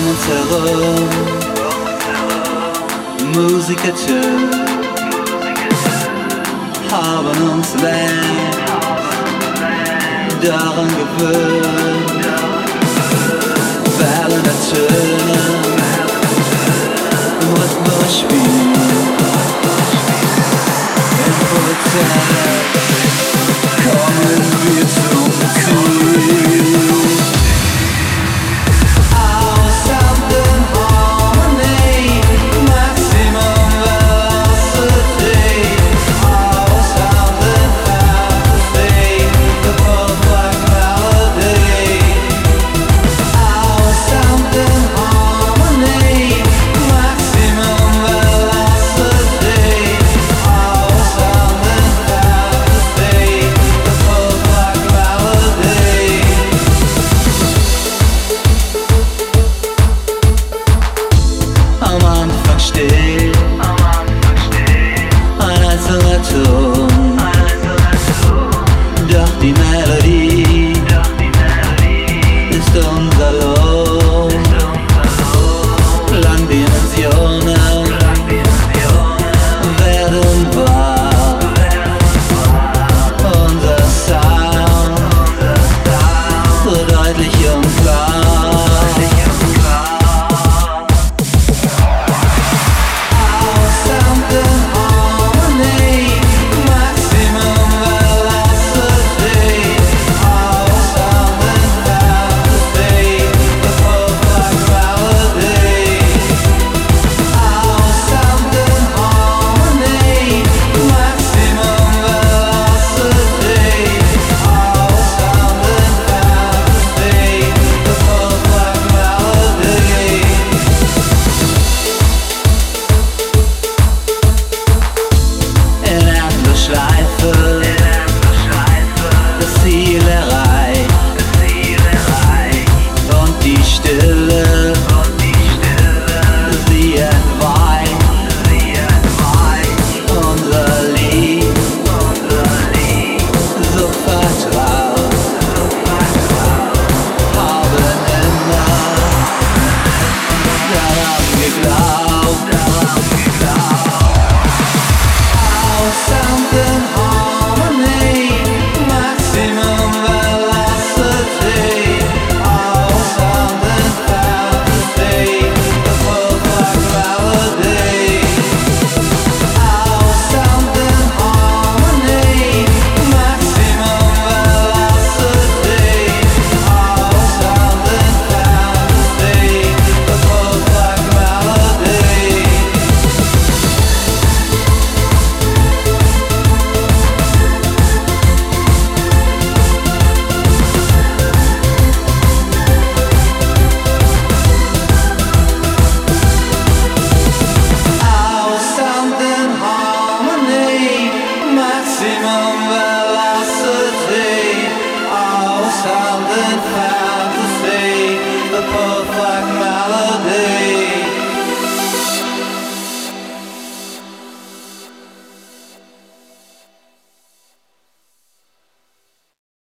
uns herum Musiker haben uns längst daran gewöhnt, Wellen der Töne im Rhythmus spielen. Im Prozess kommen wir zum Ziel. Ein einzelner Ton, doch die Melodie ist unser Lohn. Langdimensionen werden wahr, unser Sound so deutlich und klar. Das Ziel erreicht und die Stille, sie entweicht. Unser Lied, so vertraut, haben immer daran geglaubt. Our sound and harmony, maximum velocity. Our sound and fantasy, the perfect melody. Our sound and harmony, maximum velocity. Our sound and fantasy, the perfect melody. Maximum velocity, our sound and